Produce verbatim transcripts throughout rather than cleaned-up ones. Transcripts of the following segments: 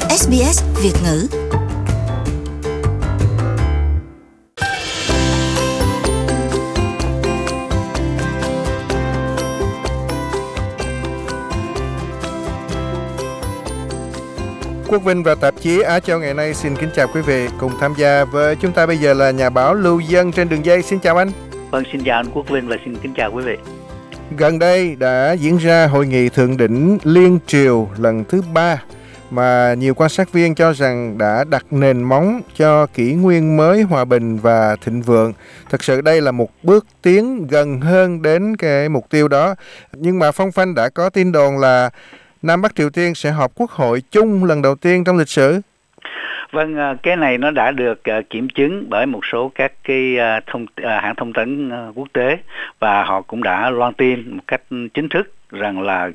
ét bê ét Việt ngữ. Quốc Vinh và tạp chí Á Châu ngày nay xin kính chào quý vị. Cùng tham gia với chúng ta bây giờ là nhà báo Lưu Dân trên đường dây. Xin chào anh. Vâng, xin chào anh Quốc Vinh và xin kính chào quý vị. Gần đây đã diễn ra hội nghị thượng đỉnh liên triều lần thứ ba mà nhiều quan sát viên cho rằng đã đặt nền móng cho kỷ nguyên mới hòa bình và thịnh vượng. Thực sự đây là một bước tiến gần hơn đến cái mục tiêu đó. Nhưng mà phong phanh đã có tin đồn là Nam Bắc Triều Tiên sẽ họp quốc hội chung lần đầu tiên trong lịch sử. Vâng, cái này nó đã được kiểm chứng bởi một số các cái thông hãng thông tấn quốc tế, và họ cũng đã loan tin một cách chính thức rằng là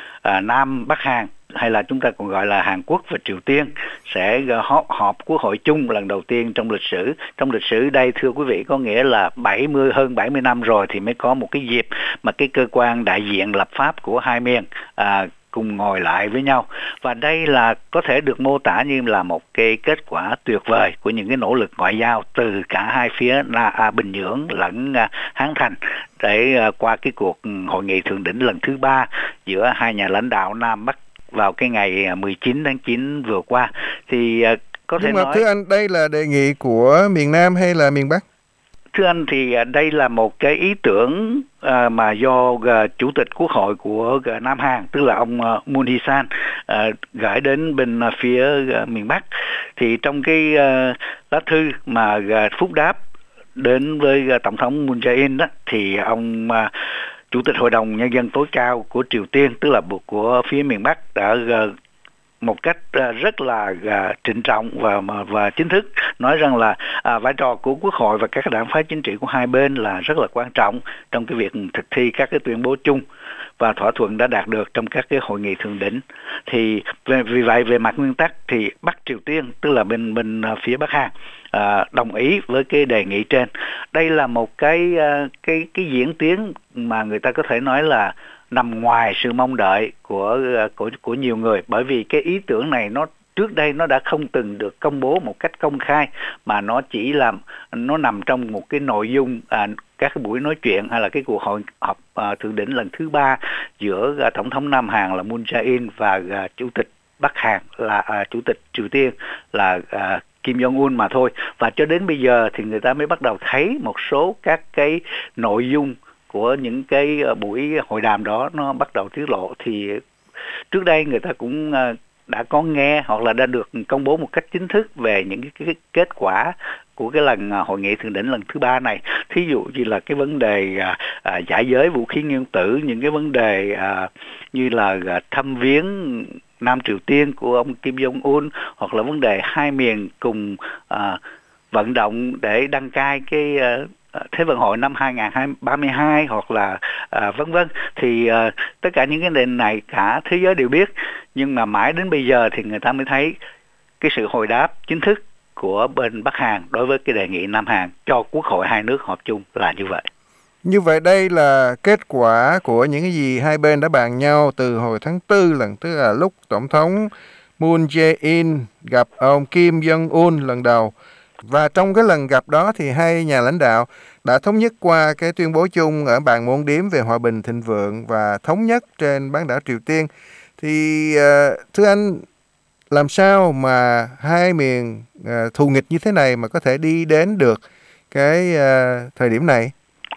Nam Bắc Hàn, hay là chúng ta còn gọi là Hàn Quốc và Triều Tiên, sẽ họp quốc hội chung lần đầu tiên trong lịch sử. Trong lịch sử đây, thưa quý vị, có nghĩa là bảy mươi hơn bảy mươi năm rồi thì mới có một cái dịp mà cái cơ quan đại diện lập pháp của hai miền à, cùng ngồi lại với nhau. Và đây là có thể được mô tả như là một cái kết quả tuyệt vời của những cái nỗ lực ngoại giao từ cả hai phía là Bình Nhưỡng lẫn Hán Thành để qua cái cuộc hội nghị thượng đỉnh lần thứ ba giữa hai nhà lãnh đạo Nam Bắc vào cái ngày mười chín tháng chín vừa qua. Thì có thể Nhưng mà nói... thưa anh, đây là đề nghị của miền Nam hay là miền Bắc? Thưa anh, thì đây là một cái ý tưởng à, mà do à, Chủ tịch Quốc hội của à, Nam Hàn, tức là ông à, Moon Hee-san à, gửi đến bên à, phía à, miền Bắc. Thì trong cái à, lá thư mà à, phúc đáp đến với à, Tổng thống Moon Jae-in đó, thì ông à, Chủ tịch Hội đồng Nhân dân tối cao của Triều Tiên, tức là của phía miền Bắc, đã à, một cách rất là trịnh trọng và và chính thức nói rằng là à, vai trò của Quốc hội và các đảng phái chính trị của hai bên là rất là quan trọng trong cái việc thực thi các cái tuyên bố chung và thỏa thuận đã đạt được trong các cái hội nghị thượng đỉnh. Thì vì vậy, về mặt nguyên tắc thì Bắc Triều Tiên, tức là bên bên phía Bắc Hàn, à, đồng ý với cái đề nghị trên. Đây là một cái cái cái diễn tiến mà người ta có thể nói là nằm ngoài sự mong đợi của của của nhiều người, bởi vì cái ý tưởng này nó trước đây nó đã không từng được công bố một cách công khai, mà nó chỉ là nó nằm trong một cái nội dung à, các cái buổi nói chuyện hay là cái cuộc hội họp à, thượng đỉnh lần thứ ba giữa à, tổng thống Nam Hàn là Moon Jae-in và à, chủ tịch Bắc Hàn là à, chủ tịch Triều Tiên là à, Kim Jong-un mà thôi. Và cho đến bây giờ thì người ta mới bắt đầu thấy một số các cái nội dung của những cái buổi hội đàm đó nó bắt đầu tiết lộ. Thì trước đây người ta cũng đã có nghe hoặc là đã được công bố một cách chính thức về những cái kết quả của cái lần hội nghị thượng đỉnh lần thứ ba này. Thí dụ như là cái vấn đề à, à, giải giới vũ khí nguyên tử, những cái vấn đề à, như là à, thăm viếng Nam Triều Tiên của ông Kim Jong-un, hoặc là vấn đề hai miền cùng à, vận động để đăng cai cái à, Thế vận hội năm hai nghìn không trăm ba mươi hai, hoặc là à, vân vân. Thì à, tất cả những cái nền này cả thế giới đều biết, nhưng mà mãi đến bây giờ thì người ta mới thấy cái sự hồi đáp chính thức của bên Bắc Hàn đối với cái đề nghị Nam Hàn cho quốc hội hai nước họp chung là như vậy. Như vậy đây là kết quả của những cái gì hai bên đã bàn nhau từ hồi tháng tư lần, tức là lúc Tổng thống Moon Jae-in gặp ông Kim Jong-un lần đầu. Và trong cái lần gặp đó thì hai nhà lãnh đạo đã thống nhất qua cái tuyên bố chung ở bàn môn điếm về hòa bình thịnh vượng và thống nhất trên bán đảo Triều Tiên. Thì uh, thưa anh, làm sao mà hai miền uh, thù nghịch như thế này mà có thể đi đến được cái uh, thời điểm này?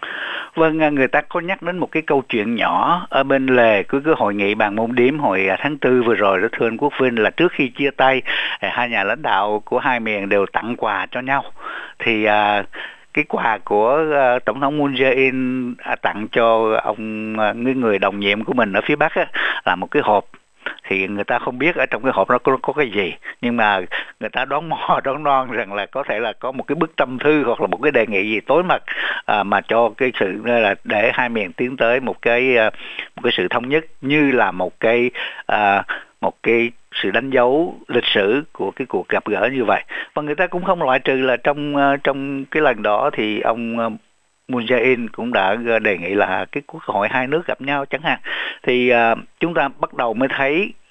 Vâng, người ta có nhắc đến một cái câu chuyện nhỏ ở bên lề của cái hội nghị bàn môn điếm hồi tháng tư vừa rồi đó, thưa anh Quốc Vinh, là trước khi chia tay, hai nhà lãnh đạo của hai miền đều tặng quà cho nhau. Thì à, cái quà của à, Tổng thống Moon Jae-in à, tặng cho ông à, người đồng nhiệm của mình ở phía Bắc á, là một cái hộp. Thì người ta không biết ở trong cái hộp đó có, có cái gì, nhưng mà người ta đoán mò đoán non rằng là có thể là có một cái bức tâm thư hoặc là một cái đề nghị gì tối mật à, mà cho cái sự là để hai miền tiến tới một cái một cái sự thống nhất, như là một cái à, một cái sự đánh dấu lịch sử của cái cuộc gặp gỡ như vậy. Và người ta cũng không loại trừ là trong trong cái lần đó thì ông Moon Jae-in cũng đã đề nghị là cái quốc hội hai nước gặp nhau chẳng hạn. Thì uh, chúng ta bắt đầu mới thấy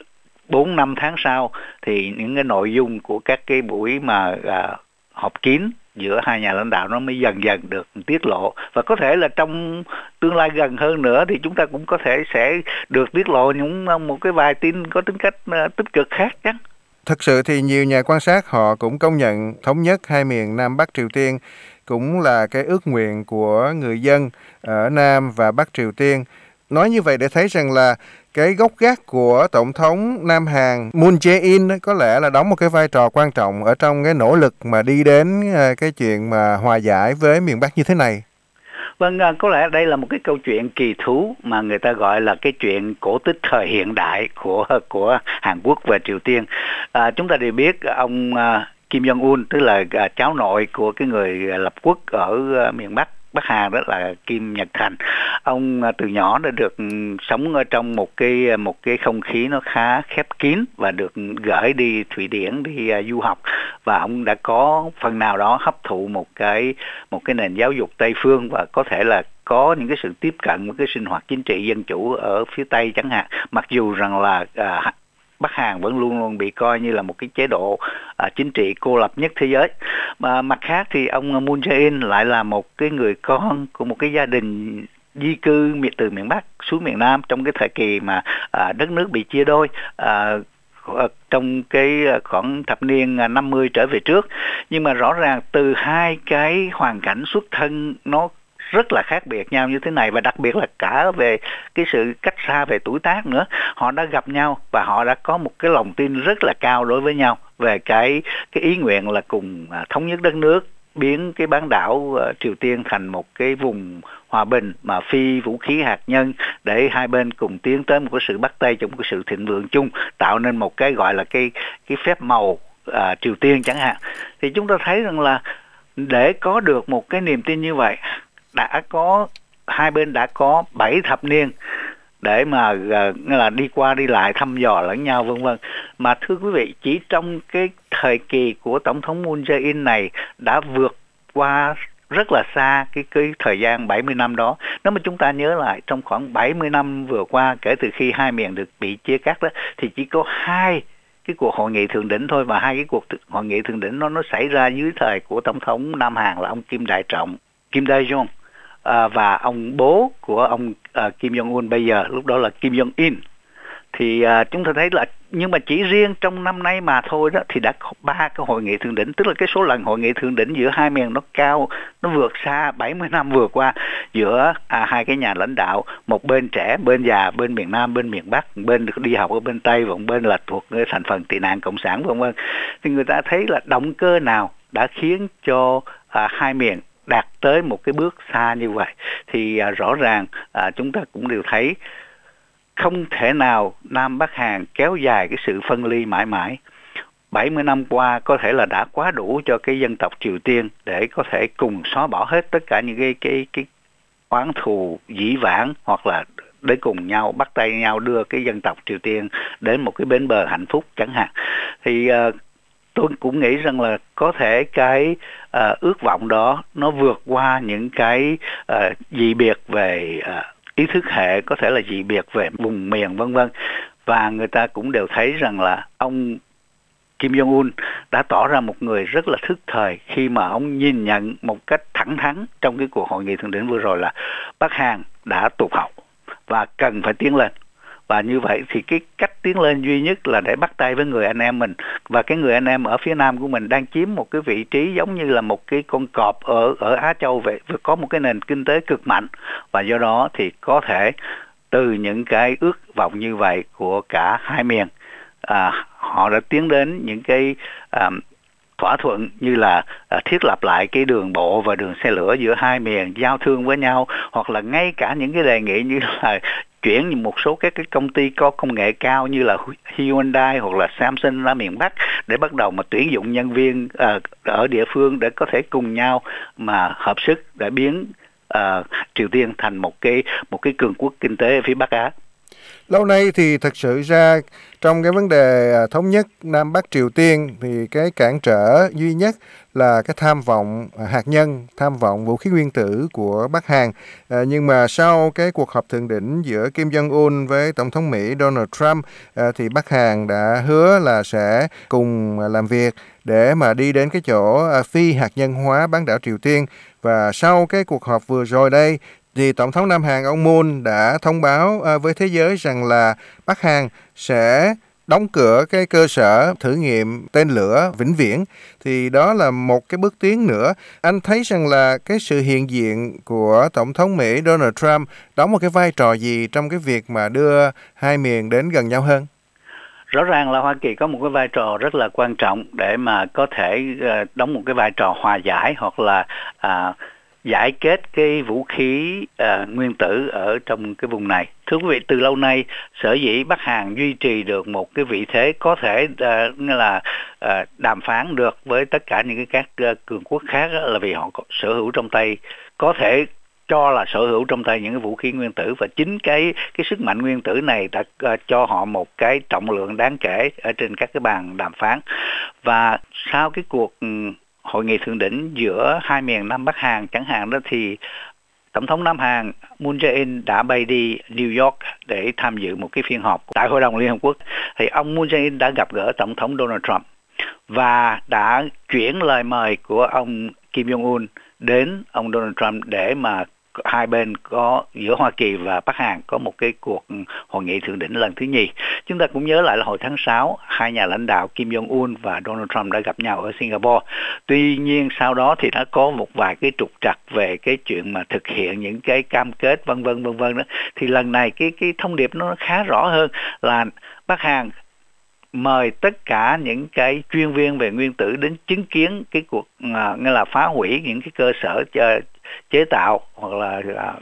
bốn năm tháng sau thì những cái nội dung của các cái buổi mà à, họp kín giữa hai nhà lãnh đạo nó mới dần dần được tiết lộ, và có thể là trong tương lai gần hơn nữa thì chúng ta cũng có thể sẽ được tiết lộ những một cái vài tin có tính cách uh, tích cực khác chắc. Thực sự thì nhiều nhà quan sát họ cũng công nhận thống nhất hai miền Nam Bắc Triều Tiên cũng là cái ước nguyện của người dân ở Nam và Bắc Triều Tiên. Nói như vậy để thấy rằng là cái gốc gác của Tổng thống Nam Hàn Moon Jae-in có lẽ là đóng một cái vai trò quan trọng ở trong cái nỗ lực mà đi đến cái chuyện mà hòa giải với miền Bắc như thế này. Vâng, có lẽ đây là một cái câu chuyện kỳ thú mà người ta gọi là cái chuyện cổ tích thời hiện đại của của Hàn Quốc và Triều Tiên. À, chúng ta đều biết ông Kim Jong-un, tức là cháu nội của cái người lập quốc ở miền Bắc Bắc Hàn, đó là Kim Nhật Thành. Ông từ nhỏ đã được sống ở trong một cái một cái không khí nó khá khép kín và được gửi đi Thụy Điển đi uh, du học, và ông đã có phần nào đó hấp thụ một cái một cái nền giáo dục Tây phương, và có thể là có những cái sự tiếp cận với cái sinh hoạt chính trị dân chủ ở phía Tây chẳng hạn. Mặc dù rằng là uh, Bắc Hàn vẫn luôn luôn bị coi như là một cái chế độ à, chính trị cô lập nhất thế giới. Mà mặt khác thì ông Moon Jae-in lại là một cái người con của một cái gia đình di cư từ miền Bắc xuống miền Nam trong cái thời kỳ mà à, đất nước bị chia đôi à, trong cái khoảng thập niên năm mươi trở về trước. Nhưng mà rõ ràng từ hai cái hoàn cảnh xuất thân nó rất là khác biệt nhau như thế này, và đặc biệt là cả về cái sự cách xa về tuổi tác nữa, họ đã gặp nhau và họ đã có một cái lòng tin rất là cao đối với nhau về cái cái ý nguyện là cùng thống nhất đất nước, biến cái bán đảo uh, Triều Tiên thành một cái vùng hòa bình mà phi vũ khí hạt nhân, để hai bên cùng tiến tới một cái sự bắt tay trong một cái sự thịnh vượng chung, tạo nên một cái gọi là cái cái phép màu uh, Triều Tiên chẳng hạn. Thì chúng ta thấy rằng là để có được một cái niềm tin như vậy, đã có hai bên đã có bảy thập niên để mà uh, là đi qua đi lại thăm dò lẫn nhau vân vân. Mà thưa quý vị, chỉ trong cái thời kỳ của Tổng thống Moon Jae-in này đã vượt qua rất là xa cái cái thời gian bảy mươi năm đó. Nếu mà chúng ta nhớ lại, trong khoảng bảy mươi năm vừa qua kể từ khi hai miền được bị chia cắt đó, thì chỉ có hai cái cuộc hội nghị thượng đỉnh thôi, và hai cái cuộc hội nghị thượng đỉnh nó nó xảy ra dưới thời của Tổng thống Nam Hàn là ông Kim Đại Trọng, Kim Dae-jung, à, và ông bố của ông à, Kim Jong-un bây giờ, lúc đó là Kim Jong-in. Thì à, chúng ta thấy là, nhưng mà chỉ riêng trong năm nay mà thôi đó thì đã có ba cái hội nghị thượng đỉnh, tức là cái số lần hội nghị thượng đỉnh giữa hai miền nó cao, nó vượt xa bảy mươi năm vừa qua giữa à, hai cái nhà lãnh đạo, một bên trẻ, bên già, bên miền Nam, bên miền Bắc, bên được đi học ở bên Tây, và một bên là thuộc thành phần tị nạn cộng sản vân vân. Thì người ta thấy là động cơ nào đã khiến cho à, hai miền đạt tới một cái bước xa như vậy. Thì à, rõ ràng à, chúng ta cũng đều thấy không thể nào Nam Bắc Hàn kéo dài cái sự phân ly mãi mãi. bảy mươi năm qua có thể là đã quá đủ cho cái dân tộc Triều Tiên để có thể cùng xóa bỏ hết tất cả những cái cái cái oán thù dĩ vãng, hoặc là để cùng nhau bắt tay nhau đưa cái dân tộc Triều Tiên đến một cái bến bờ hạnh phúc chẳng hạn. Thì uh, tôi cũng nghĩ rằng là có thể cái uh, ước vọng đó nó vượt qua những cái uh, dị biệt về uh, ý thức hệ, có thể là dị biệt về vùng miền vân vân. Và người ta cũng đều thấy rằng là ông Kim Jong-un đã tỏ ra một người rất là thức thời khi mà ông nhìn nhận một cách thẳng thắn trong cái cuộc hội nghị thượng đỉnh vừa rồi là Bắc Hàn đã tụt hậu và cần phải tiến lên. Và như vậy thì cái cách tiến lên duy nhất là để bắt tay với người anh em mình, và cái người anh em ở phía Nam của mình đang chiếm một cái vị trí giống như là một cái con cọp ở ở Á Châu vậy, có một cái nền kinh tế cực mạnh, và do đó thì có thể từ những cái ước vọng như vậy của cả hai miền, à, họ đã tiến đến những cái à, thỏa thuận như là à, thiết lập lại cái đường bộ và đường xe lửa giữa hai miền, giao thương với nhau, hoặc là ngay cả những cái đề nghị như là chuyển một số các cái công ty có công nghệ cao như là Hyundai hoặc là Samsung ra miền Bắc để bắt đầu mà tuyển dụng nhân viên uh, ở địa phương để có thể cùng nhau mà hợp sức để biến uh, Triều Tiên thành một cái một cái cường quốc kinh tế ở phía Bắc Á. Lâu nay thì thực sự ra trong cái vấn đề à, thống nhất Nam Bắc Triều Tiên thì cái cản trở duy nhất là cái tham vọng à, hạt nhân, tham vọng vũ khí nguyên tử của Bắc Hàn. À, nhưng mà sau cái cuộc họp thượng đỉnh giữa Kim Jong-un với Tổng thống Mỹ Donald Trump à, thì Bắc Hàn đã hứa là sẽ cùng à, làm việc để mà đi đến cái chỗ à, phi hạt nhân hóa bán đảo Triều Tiên. Và sau cái cuộc họp vừa rồi đây thì Tổng thống Nam Hàn ông Moon đã thông báo à, với thế giới rằng là Bắc Hàn sẽ đóng cửa cái cơ sở thử nghiệm tên lửa vĩnh viễn. Thì đó là một cái bước tiến nữa. Anh thấy rằng là cái sự hiện diện của Tổng thống Mỹ Donald Trump đóng một cái vai trò gì trong cái việc mà đưa hai miền đến gần nhau hơn? Rõ ràng là Hoa Kỳ có một cái vai trò rất là quan trọng để mà có thể uh, đóng một cái vai trò hòa giải hoặc là uh, giải kết cái vũ khí uh, nguyên tử ở trong cái vùng này. Thưa quý vị, từ lâu nay sở dĩ Bắc Hàn duy trì được một cái vị thế có thể uh, là uh, đàm phán được với tất cả những cái các uh, cường quốc khác là vì họ có, sở hữu trong tay, có thể cho là sở hữu trong tay những cái vũ khí nguyên tử, và chính cái cái sức mạnh nguyên tử này đã uh, cho họ một cái trọng lượng đáng kể ở trên các cái bàn đàm phán. Và sau cái cuộc um, hội nghị thượng đỉnh giữa hai miền Nam Bắc Hàn chẳng hạn đó, thì Tổng thống Nam Hàn Moon Jae-in đã bay đi New York để tham dự một cái phiên họp tại Hội đồng Liên Hợp Quốc. Thì ông Moon Jae-in đã gặp gỡ Tổng thống Donald Trump và đã chuyển lời mời của ông Kim Jong-un đến ông Donald Trump để mà hai bên có, giữa Hoa Kỳ và Bắc Hàn có một cái cuộc hội nghị thượng đỉnh lần thứ nhì. Chúng ta cũng nhớ lại là hồi tháng sáu, hai nhà lãnh đạo Kim Jong-un và Donald Trump đã gặp nhau ở Singapore. Tuy nhiên sau đó thì đã có một vài cái trục trặc về cái chuyện mà thực hiện những cái cam kết vân vân vân vân đó. Thì lần này cái cái thông điệp nó khá rõ hơn là Bắc Hàn mời tất cả những cái chuyên viên về nguyên tử đến chứng kiến cái cuộc uh, nghĩa là phá hủy những cái cơ sở uh, chế tạo hoặc là uh,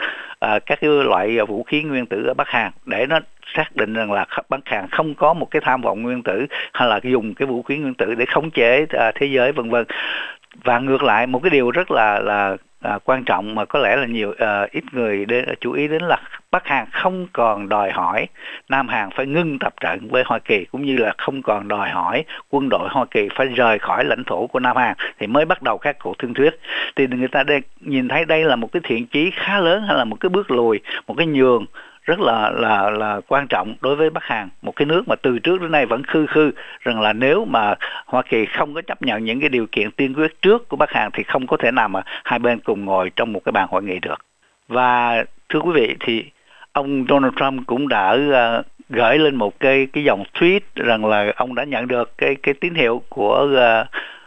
uh, các cái loại vũ khí nguyên tử ở Bắc Hàn, để nó xác định rằng là Bắc Hàn không có một cái tham vọng nguyên tử hay là dùng cái vũ khí nguyên tử để khống chế uh, thế giới vân vân. Và ngược lại, một cái điều rất là là À, quan trọng mà có lẽ là nhiều à, ít người để, chú ý đến là Bắc Hàn không còn đòi hỏi Nam Hàn phải ngưng tập trận với Hoa Kỳ, cũng như là không còn đòi hỏi quân đội Hoa Kỳ phải rời khỏi lãnh thổ của Nam Hàn thì mới bắt đầu các cuộc thương thuyết. Thì người ta đây nhìn thấy đây là một cái thiện chí khá lớn, hay là một cái bước lùi, một cái nhường rất là là là quan trọng đối với Bắc Hàn, một cái nước mà từ trước đến nay vẫn khư khư rằng là nếu mà Hoa Kỳ không có chấp nhận những cái điều kiện tiên quyết trước của Bắc Hàn thì không có thể nào mà hai bên cùng ngồi trong một cái bàn hội nghị được. Và thưa quý vị, thì ông Donald Trump cũng đã uh, gửi lên một cái cái dòng tweet rằng là ông đã nhận được cái cái tín hiệu của uh,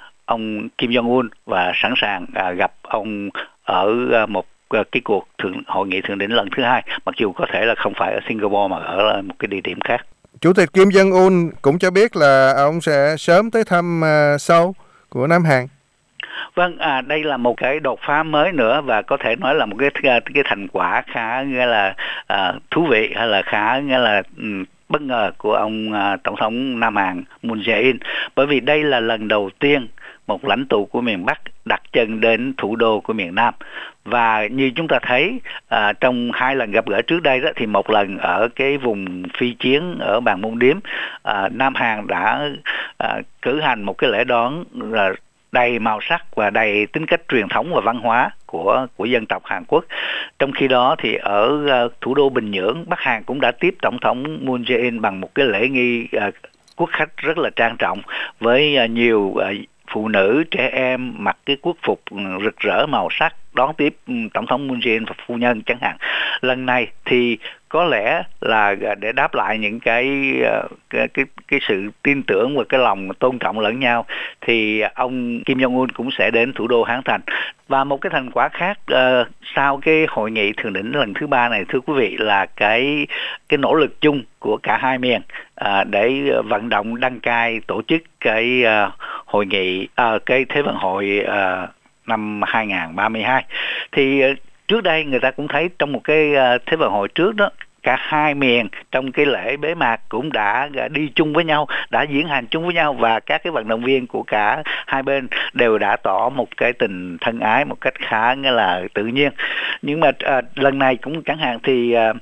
ông Kim Jong Un và sẵn sàng uh, gặp ông ở uh, một cái cuộc thượng, hội nghị thượng đỉnh lần thứ hai, mặc dù có thể là không phải ở Singapore mà ở một cái địa điểm khác. Chủ tịch Kim Jong-un cũng cho biết là ông sẽ sớm tới thăm uh, Seoul của Nam Hàn. Vâng, à, đây là một cái đột phá mới nữa và có thể nói là một cái cái thành quả khá nghĩa là uh, thú vị, hay là khá nghĩa là um, bất ngờ của ông uh, Tổng thống Nam Hàn Moon Jae-in, bởi vì đây là lần đầu tiên một lãnh tụ của miền Bắc đặt chân đến thủ đô của miền Nam. Và như chúng ta thấy à, trong hai lần gặp gỡ trước đây đó, thì một lần ở cái vùng phi chiến ở Bàn Môn Điếm, à, Nam Hàn đã à, cử hành một cái lễ đón là đầy màu sắc và đầy tính cách truyền thống và văn hóa của của dân tộc Hàn Quốc. Trong khi đó thì ở uh, thủ đô Bình Nhưỡng, Bắc Hàn cũng đã tiếp Tổng thống Moon Jae-in bằng một cái lễ nghi uh, quốc khách rất là trang trọng, với uh, nhiều uh, phụ nữ, trẻ em mặc cái quốc phục rực rỡ màu sắc đón tiếp Tổng thống Moon Jae-in và phu nhân chẳng hạn. Lần này thì có lẽ là để đáp lại những cái cái cái, cái sự tin tưởng và cái lòng tôn trọng lẫn nhau, thì ông Kim Jong-un cũng sẽ đến thủ đô Hán Thành. Và một cái thành quả khác uh, sau cái hội nghị thượng đỉnh lần thứ ba này, thưa quý vị, là cái cái nỗ lực chung của cả hai miền uh, để vận động đăng cai tổ chức cái uh, hội nghị uh, cái Thế vận hội uh, năm hai không ba hai. Thì uh, trước đây người ta cũng thấy trong một cái uh, Thế vận hội trước đó, cả hai miền trong cái lễ bế mạc cũng đã đi chung với nhau, đã diễn hành chung với nhau, và các cái vận động viên của cả hai bên đều đã tỏ một cái tình thân ái một cách khá nghĩa là tự nhiên. Nhưng mà à, lần này cũng chẳng hạn thì à,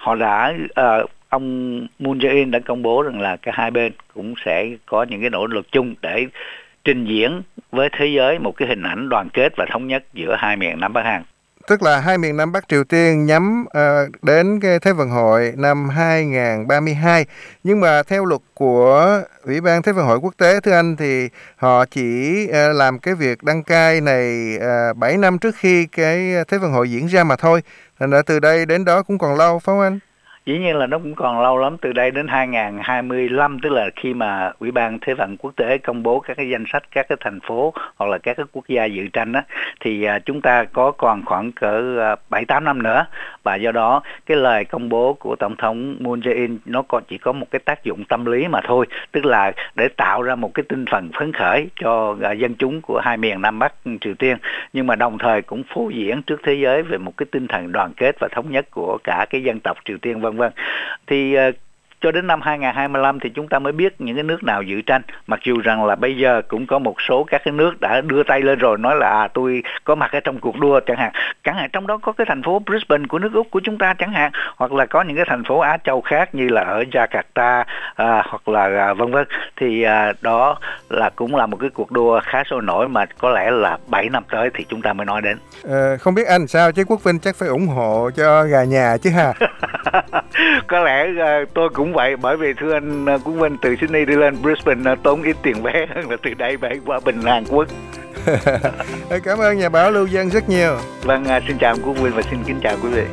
họ đã uh, ông Moon Jae-in đã công bố rằng là cả hai bên cũng sẽ có những cái nỗ lực chung để trình diễn với thế giới một cái hình ảnh đoàn kết và thống nhất giữa hai miền Nam Bắc Hàn. Tức là hai miền Nam Bắc Triều Tiên nhắm uh, đến cái Thế vận hội năm hai không ba hai. Nhưng mà theo luật của Ủy ban Thế vận hội quốc tế, thưa anh, thì họ chỉ uh, làm cái việc đăng cai này uh, bảy năm trước khi cái Thế vận hội diễn ra mà thôi. Thành ra từ đây đến đó cũng còn lâu, phải không anh? Dĩ nhiên là nó cũng còn lâu lắm, từ đây đến hai không hai lăm, tức là khi mà Ủy ban Thế vận quốc tế công bố các cái danh sách các cái thành phố hoặc là các cái quốc gia dự tranh á, thì uh, chúng ta có còn khoảng cỡ bảy tám năm nữa, và do đó cái lời công bố của Tổng thống Moon Jae-in nó còn chỉ có một cái tác dụng tâm lý mà thôi, tức là để tạo ra một cái tinh thần phấn khởi cho uh, dân chúng của hai miền Nam Bắc Triều Tiên, nhưng mà đồng thời cũng phô diễn trước thế giới về một cái tinh thần đoàn kết và thống nhất của cả cái dân tộc Triều Tiên, vân vân. Thì uh, cho đến năm hai không hai lăm thì chúng ta mới biết những cái nước nào dự tranh, mặc dù rằng là bây giờ cũng có một số các cái nước đã đưa tay lên rồi, nói là à, tôi có mặt ở trong cuộc đua chẳng hạn. Chẳng hạn trong đó có cái thành phố Brisbane của nước Úc của chúng ta chẳng hạn, hoặc là có những cái thành phố Á Châu khác như là ở Jakarta à, hoặc là à, vân vân. Thì à, đó là cũng là một cái cuộc đua khá sôi nổi mà có lẽ là bảy năm tới thì chúng ta mới nói đến. Ờ, không biết anh sao chứ Quốc Vinh chắc phải ủng hộ cho gà nhà chứ ha. Có lẽ uh, tôi cũng vậy, bởi vì thưa anh uh, Quốc Vinh, từ Sydney đi lên Brisbane uh, tốn ít tiền vé hơn là từ đây bay qua Bình Hàn Quốc. Cảm ơn nhà báo Lưu Dân rất nhiều. Vâng, uh, xin chào Quốc Vinh và xin kính chào quý vị.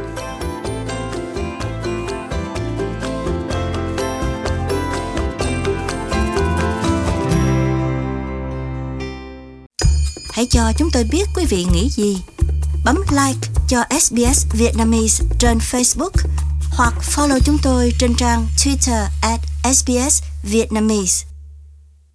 Hãy cho chúng tôi biết quý vị nghĩ gì. Bấm like cho ét bê ét Vietnamese trên Facebook hoặc follow chúng tôi trên trang Twitter at ét bê ét Vietnamese.